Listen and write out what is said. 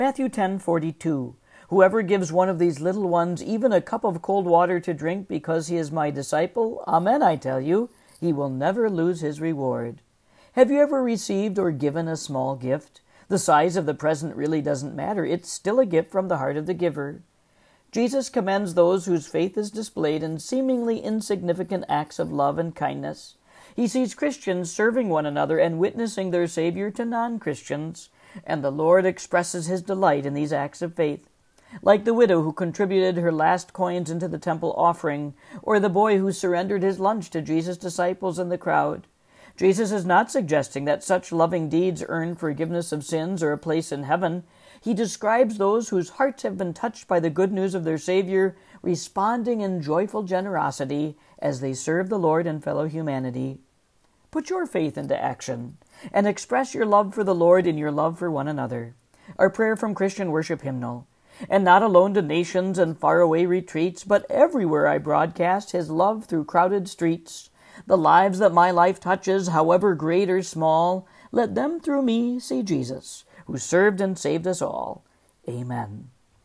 Matthew 10:42. Whoever gives one of these little ones even a cup of cold water to drink because he is my disciple, amen, I tell you, he will never lose his reward. Have you ever received or given a small gift? The size of the present really doesn't matter. It's still a gift from the heart of the giver. Jesus commends those whose faith is displayed in seemingly insignificant acts of love and kindness. He sees Christians serving one another and witnessing their Savior to non-Christians, and the Lord expresses his delight in these acts of faith. Like the widow who contributed her last coins into the temple offering, or the boy who surrendered his lunch to Jesus' disciples in the crowd. Jesus is not suggesting that such loving deeds earn forgiveness of sins or a place in heaven. He describes those whose hearts have been touched by the good news of their Savior, responding in joyful generosity as they serve the Lord and fellow humanity. Put your faith into action and express your love for the Lord in your love for one another. Our prayer from Christian Worship Hymnal. And not alone to nations and faraway retreats, but everywhere I broadcast his love through crowded streets. The lives that my life touches, however great or small, let them through me see Jesus, who served and saved us all. Amen.